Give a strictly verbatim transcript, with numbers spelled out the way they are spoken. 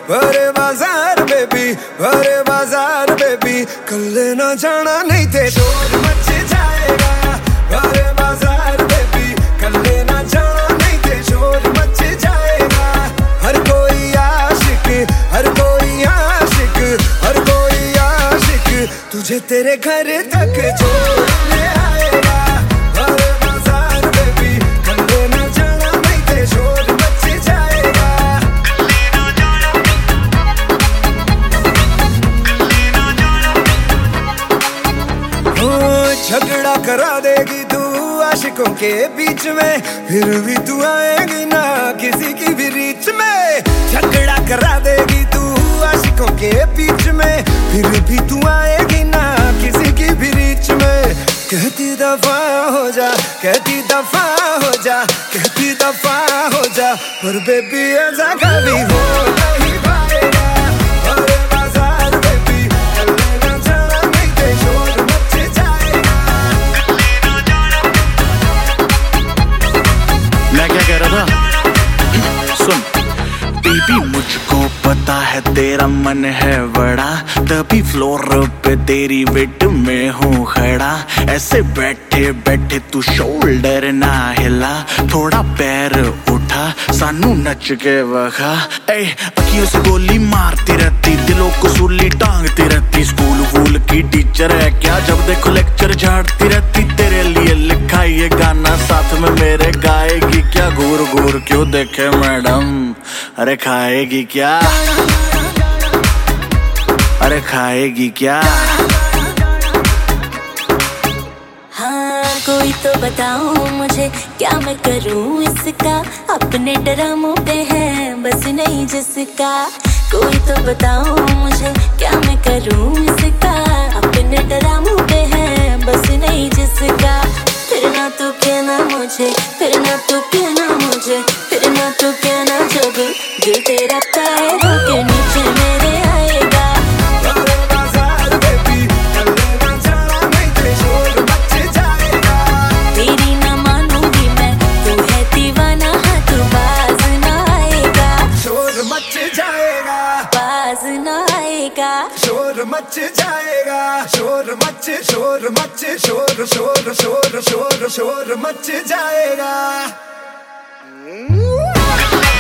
भरे बाजार बेबी, भरे बाजार बेबी, कल्ले ना जाना नहीं थे शोर मच जाएगा। भरे बाजार बेबी, कल्ले ना जाना नहीं थे शोर मच जाएगा। हर कोई आशिक, हर कोई आशिक, हर कोई आशिक तुझे तेरे घर तक छोड़ने आएगा। भरे बाजार बेबी, कल्ले ना जाना नहीं थे शोर मच जाएगा। झगड़ा करा देगी तू आशिकों के बीच में, फिर भी तू आएगी ना किसी की भी रीच में। झगड़ा करा देगी तू आशिकों के बीच में, फिर भी तू आएगी ना किसी की भी रीच में। कहती दफा हो जा, कहती दफा हो जा, कहती दफा हो जा, पर बेबी ऐसा कभी हो नहीं पाएगा। भरे बाजार बेबी, कल्ले ना जाना नहीं थे शोर मच जाएगा। मैं क्या कह रहा था? सुन बेबी, मुझको पता है तेरा मन है बड़ा, तभी फ्लोर पे तेरी वेट में हूँ खड़ा। ऐसे बैठे बैठे तू शोल्डर ना हिला, थोड़ा पैर उठा सानू नच के वखा। ए अखियों से गोली मारती रहती, दिलों को सूली टांगती रहती। स्कूल वूल की टीचर है क्या, जब देखो लेक्चर झाड़ती रहती। तेरे लिए लिखा ये गाना साथ में मेरे गाएगी क्या, घूर घूर क्यों देखे मैडम, अरे खाएगी क्या, अरे खाएगी क्या। हाँ कोई तो बताओ मुझे, क्या मैं करूँ इसका, अपने ड्रामों पे है बस नहीं जिसका। कोई तो बताओ मुझे, क्या मैं करूँ इसका, अपने ड्रामों पे है बस नहीं जिसका। फिर ना तू कहना मुझे, फिर ना तू कहना मुझे, फिर ना तू कहना जब दिल तेरा पैरों के नीचे मेरे आएगा। भरे बाजार बेबी, कल्ले ना जाना नहीं थे शोर मच जाएगा। तेरी ना मानूंगी मैं, तू है दीवाना, हाँ तू बाज ना आएगा। शोर मच जाएगा, बाज ना आएगा। शोर मच जाएगा, शोर मच, शोर मच, शोर शोर शोर शोर शोर मच जाएगा।